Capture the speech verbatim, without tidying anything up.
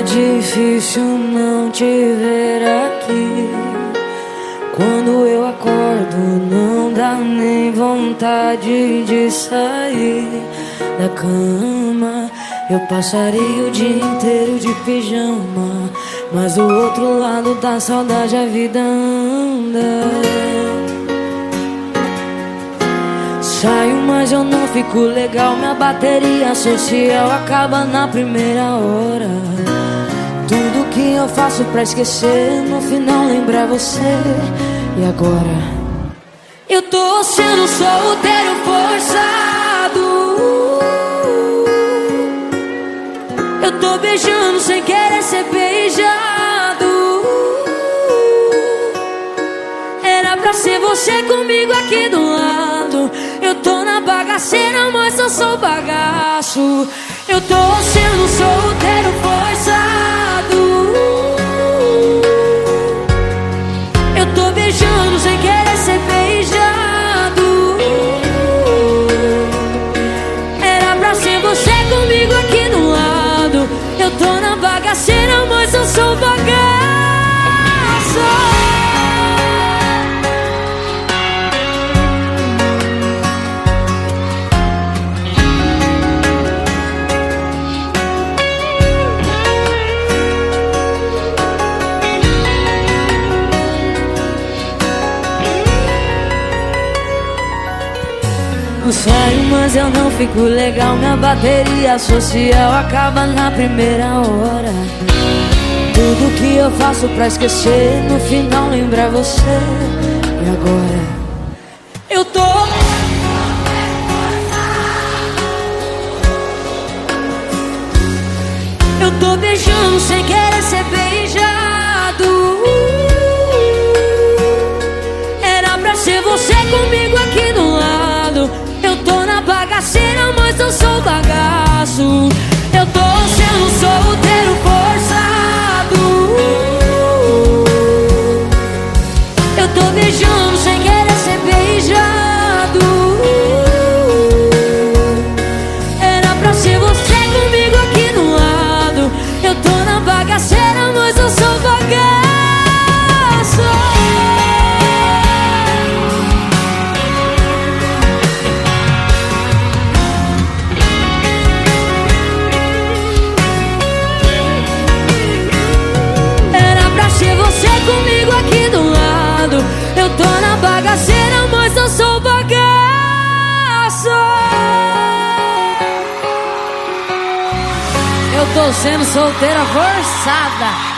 difícil não te ver aqui. Quando eu acordo não dá nem vontade de sair da cama. Eu passaria o dia inteiro de pijama, mas do outro lado da saudade a vida anda. Saio, mas eu não fico legal. Minha bateria social acaba na primeira hora. Tudo que eu faço pra esquecer, no final lembrar você. E agora? Eu tô sendo solteiro forçado. Eu tô beijando sem querer ser beijado. Era pra ser você comigo aqui do lado. Eu tô na bagaceira, mas eu sou bagaço. Eu tô sendo solteiro forçado. Eu tô beijando sem querer ser beijado. Era pra ser você comigo aqui do lado. Eu tô na bagaceira, mas eu sou bagaço. Eu saio, mas eu não fico legal. Minha bateria social acaba na primeira hora. Tudo que eu faço pra esquecer, no final lembrar você. E agora? Eu tô Eu tô beijando sem querer ser beijado. Era pra ser você comigo aqui do lado. Eu tô na bagaceira, mas eu sou bagaço. Eu tô sendo solteiro forçado. Eu tô beijando sem querer ser beijado. Era pra ser você comigo aqui do lado. Eu tô na bagaceira, mas eu sou bagaço. Comigo aqui do lado. Eu tô na bagaceira, mas eu sou bagaço. Eu tô sendo solteira forçada.